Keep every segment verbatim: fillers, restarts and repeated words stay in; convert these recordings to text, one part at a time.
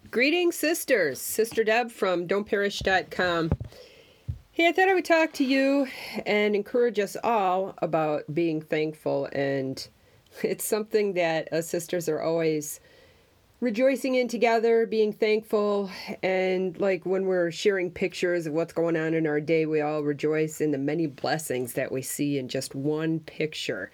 Greetings, sisters. Sister Deb from don't perish dot com. Hey, I thought I would talk to you and encourage us all about being thankful. And it's something that us sisters are always rejoicing in together, being thankful. And like when we're sharing pictures of what's going on in our day, we all rejoice in the many blessings that we see in just one picture.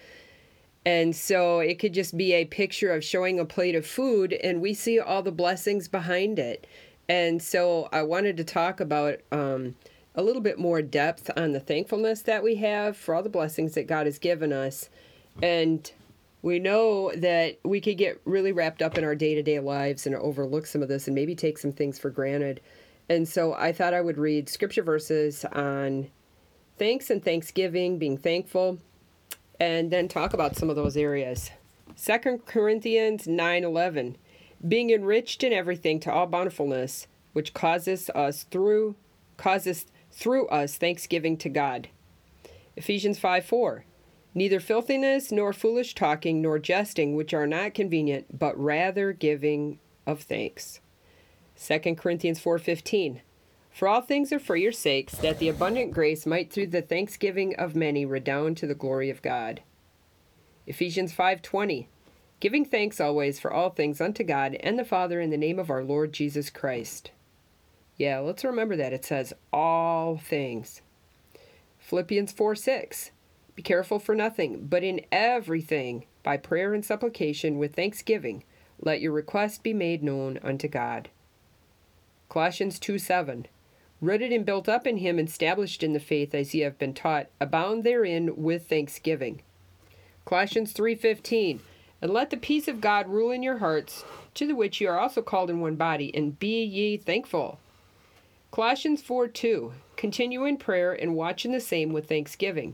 And so it could just be a picture of showing a plate of food, and we see all the blessings behind it. And so I wanted to talk about um, a little bit more depth on the thankfulness that we have for all the blessings that God has given us. And we know that we could get really wrapped up in our day-to-day lives and overlook some of this and maybe take some things for granted. And so I thought I would read scripture verses on thanks and thanksgiving, being thankful, and then talk about some of those areas. Second Corinthians nine eleven, being enriched in everything to all bountifulness, which causes us through causes through us thanksgiving to God. Ephesians five four, neither filthiness nor foolish talking nor jesting, which are not convenient, but rather giving of thanks. Second Corinthians four fifteen, for all things are for your sakes, that the abundant grace might through the thanksgiving of many redound to the glory of God. Ephesians five twenty, giving thanks always for all things unto God and the Father in the name of our Lord Jesus Christ. Yeah, let's remember that. It says all things. Philippians four six, be careful for nothing, but in everything, by prayer and supplication with thanksgiving, let your requests be made known unto God. Colossians two seven, rooted and built up in him, established in the faith as ye have been taught, abound therein with thanksgiving. Colossians three fifteen, and let the peace of God rule in your hearts, to the which you are also called in one body, and be ye thankful. Colossians four two, continue in prayer and watch in the same with thanksgiving.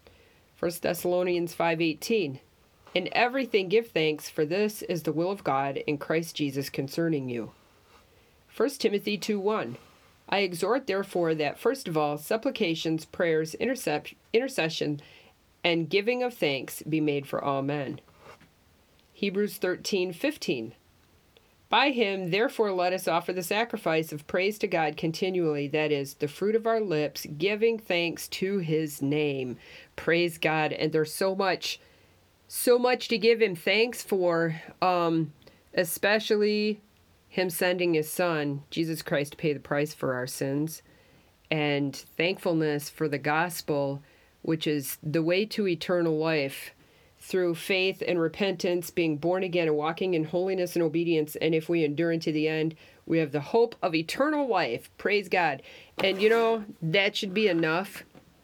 First Thessalonians five eighteen, in everything give thanks, for this is the will of God in Christ Jesus concerning you. First Timothy two one, I exhort therefore that first of all supplications, prayers, intercep- intercession, and giving of thanks be made for all men. Hebrews thirteen fifteen, by him therefore let us offer the sacrifice of praise to God continually, that is, the fruit of our lips, giving thanks to his name. Praise God. And there's so much, so much to give him thanks for, um, especially him sending his son, Jesus Christ, to pay the price for our sins, and thankfulness for the gospel, which is the way to eternal life through faith and repentance, being born again and walking in holiness and obedience. And if we endure into the end, we have the hope of eternal life. Praise God. And you know, that should be enough.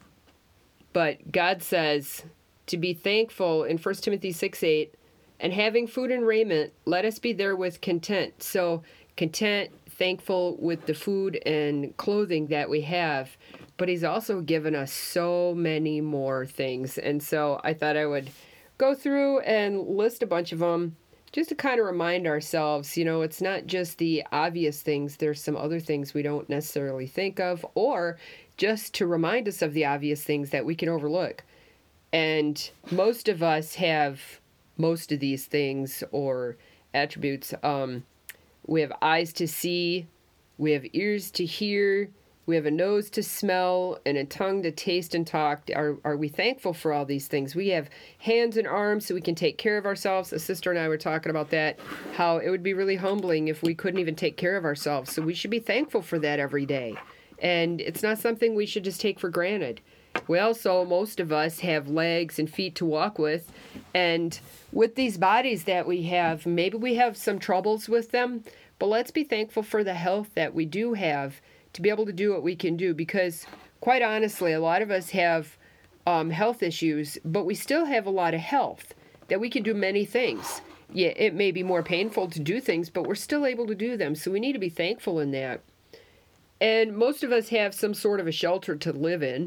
But God says to be thankful in First Timothy six eight, and having food and raiment, let us be therewith content. So content, thankful with the food and clothing that we have. But he's also given us so many more things. And so I thought I would go through and list a bunch of them just to kind of remind ourselves, you know, it's not just the obvious things. There's some other things we don't necessarily think of, or just to remind us of the obvious things that we can overlook. And most of us have most of these things or attributes. Um, we have eyes to see, we have ears to hear, we have a nose to smell, and a tongue to taste and talk. Are are we thankful for all these things? We have hands and arms so we can take care of ourselves. A sister and I were talking about that, how it would be really humbling if we couldn't even take care of ourselves. So we should be thankful for that every day. And it's not something we should just take for granted. We also, most of us, have legs and feet to walk with. And with these bodies that we have, maybe we have some troubles with them, but let's be thankful for the health that we do have to be able to do what we can do. Because quite honestly, a lot of us have um, health issues, but we still have a lot of health that we can do many things. Yeah, it may be more painful to do things, but we're still able to do them. So we need to be thankful in that. And most of us have some sort of a shelter to live in.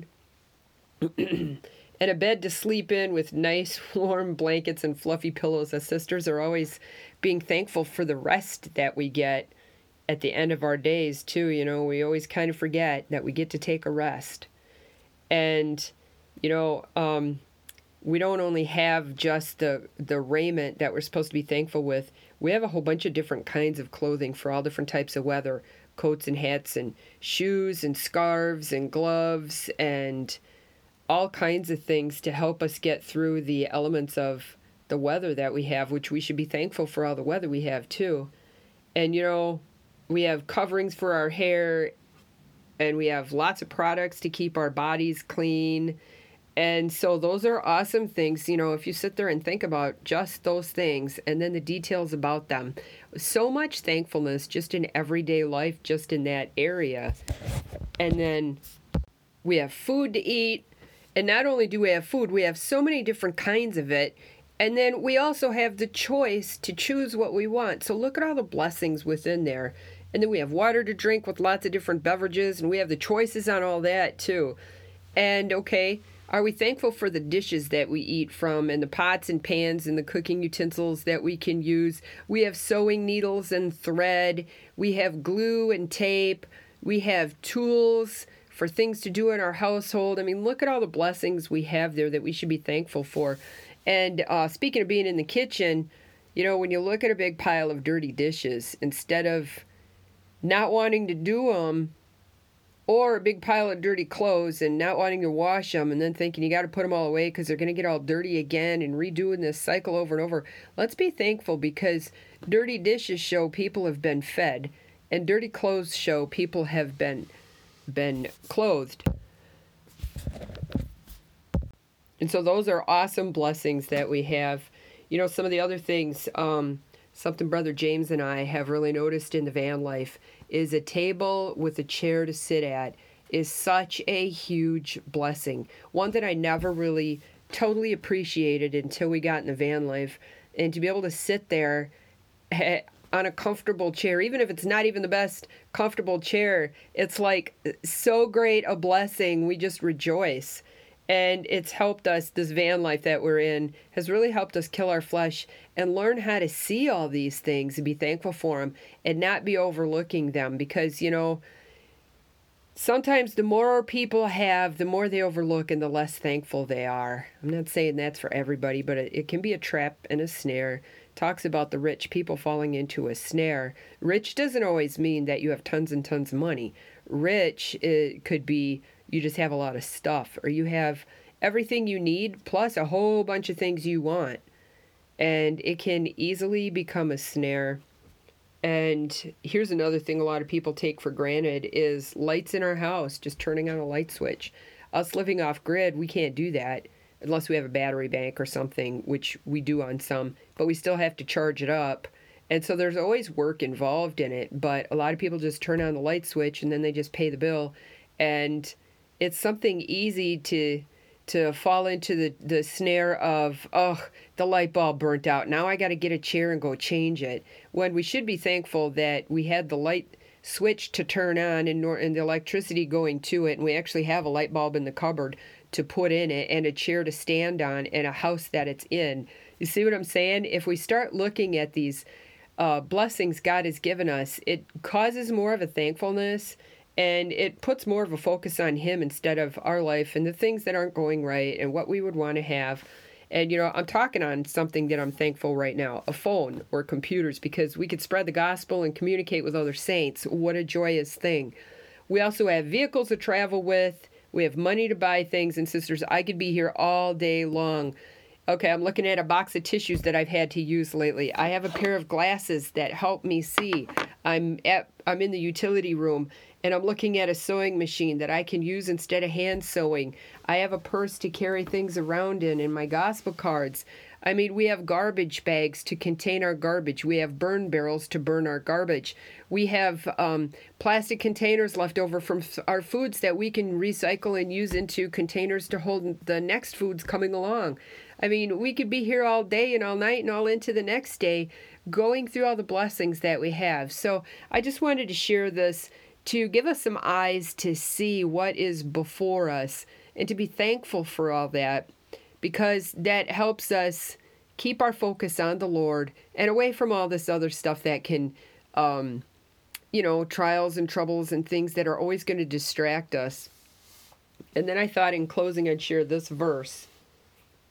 And a bed to sleep in with nice warm blankets and fluffy pillows. As sisters are always being thankful for the rest that we get at the end of our days too. You know, we always kind of forget that we get to take a rest. And, you know, um, we don't only have just the the raiment that we're supposed to be thankful with. We have a whole bunch of different kinds of clothing for all different types of weather, coats and hats and shoes and scarves and gloves and all kinds of things to help us get through the elements of the weather that we have, which we should be thankful for all the weather we have too. And you know, we have coverings for our hair, and we have lots of products to keep our bodies clean. And so those are awesome things, you know, if you sit there and think about just those things and then the details about them. So much thankfulness just in everyday life, just in that area. And then we have food to eat. And not only do we have food, we have so many different kinds of it. And then we also have the choice to choose what we want. So look at all the blessings within there. And then we have water to drink with lots of different beverages, and we have the choices on all that too. And okay, are we thankful for the dishes that we eat from, and the pots and pans and the cooking utensils that we can use? We have sewing needles and thread. We have glue and tape. We have tools for things to do in our household. I mean, look at all the blessings we have there that we should be thankful for. And uh, speaking of being in the kitchen, you know, when you look at a big pile of dirty dishes, instead of not wanting to do them, or a big pile of dirty clothes and not wanting to wash them and then thinking you got to put them all away because they're going to get all dirty again and redoing this cycle over and over. Let's be thankful, because dirty dishes show people have been fed, and dirty clothes show people have been been clothed. And so those are awesome blessings that we have. You know, some of the other things, um, something Brother James and I have really noticed in the van life is a table with a chair to sit at is such a huge blessing. One that I never really totally appreciated until we got in the van life. And to be able to sit there on a comfortable chair, even if it's not even the best comfortable chair, it's like so great a blessing. We just rejoice. And it's helped us, this van life that we're in, has really helped us kill our flesh and learn how to see all these things and be thankful for them and not be overlooking them. Because, you know, sometimes the more people have, the more they overlook and the less thankful they are. I'm not saying that's for everybody, but it, it can be a trap and a snare. It talks about the rich people falling into a snare. Rich doesn't always mean that you have tons and tons of money. Rich, it could be you just have a lot of stuff, or you have everything you need plus a whole bunch of things you want. And it can easily become a snare. And here's another thing a lot of people take for granted is lights in our house, just turning on a light switch. Us living off grid, we can't do that unless we have a battery bank or something, which we do on some, but we still have to charge it up. And so there's always work involved in it, but a lot of people just turn on the light switch and then they just pay the bill. And it's something easy to to fall into the, the snare of, oh, the light bulb burnt out. Now I got to get a chair and go change it. When we should be thankful that we had the light switch to turn on and, nor- and the electricity going to it. And we actually have a light bulb in the cupboard to put in it and a chair to stand on and a house that it's in. You see what I'm saying? If we start looking at these uh, blessings God has given us, it causes more of a thankfulness. And it puts more of a focus on Him instead of our life and the things that aren't going right and what we would want to have. And, you know, I'm talking on something that I'm thankful right now, a phone or computers, because we could spread the gospel and communicate with other saints. What a joyous thing. We also have vehicles to travel with. We have money to buy things. And sisters, I could be here all day long. Okay, I'm looking at a box of tissues that I've had to use lately. I have a pair of glasses that help me see. I'm at I'm in the utility room, and I'm looking at a sewing machine that I can use instead of hand sewing. I have a purse to carry things around in and my gospel cards. I mean, we have garbage bags to contain our garbage. We have burn barrels to burn our garbage. We have um, plastic containers left over from our foods that we can recycle and use into containers to hold the next foods coming along. I mean, we could be here all day and all night and all into the next day going through all the blessings that we have. So I just wanted to share this to give us some eyes to see what is before us and to be thankful for all that, because that helps us keep our focus on the Lord and away from all this other stuff that can, um, you know, trials and troubles and things that are always going to distract us. And then I thought in closing I'd share this verse.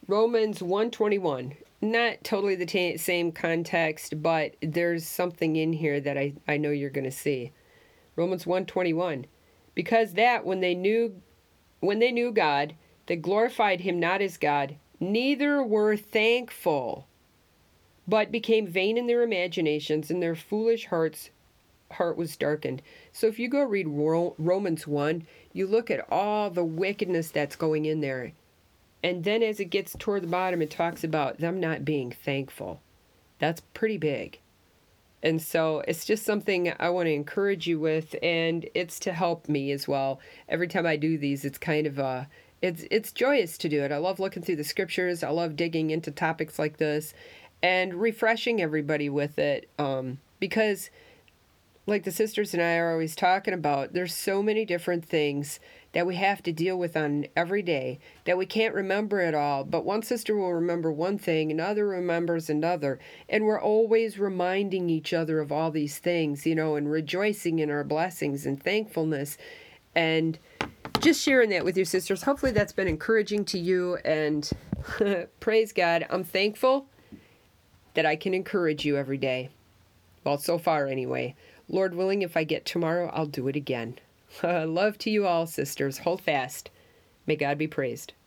Romans one twenty-one. Not totally the ta same context, but there's something in here that I, I know you're going to see. Romans one twenty-one. Because that when they knew when they knew God, they glorified him not as God, neither were thankful, but became vain in their imaginations, and their foolish hearts heart was darkened. So if you go read Romans one, you look at all the wickedness that's going in there. And then as it gets toward the bottom, it talks about them not being thankful. That's pretty big. And so it's just something I want to encourage you with, and it's to help me as well. Every time I do these, it's kind of a, it's it's joyous to do it. I love looking through the scriptures. I love digging into topics like this and refreshing everybody with it, um, because like the sisters and I are always talking about, there's so many different things that we have to deal with on every day that we can't remember it all. But one sister will remember one thing, another remembers another. And we're always reminding each other of all these things, you know, and rejoicing in our blessings and thankfulness. And just sharing that with your sisters. Hopefully that's been encouraging to you. And praise God, I'm thankful that I can encourage you every day. Well, so far anyway. Lord willing, if I get tomorrow, I'll do it again. Love to you all, sisters. Hold fast. May God be praised.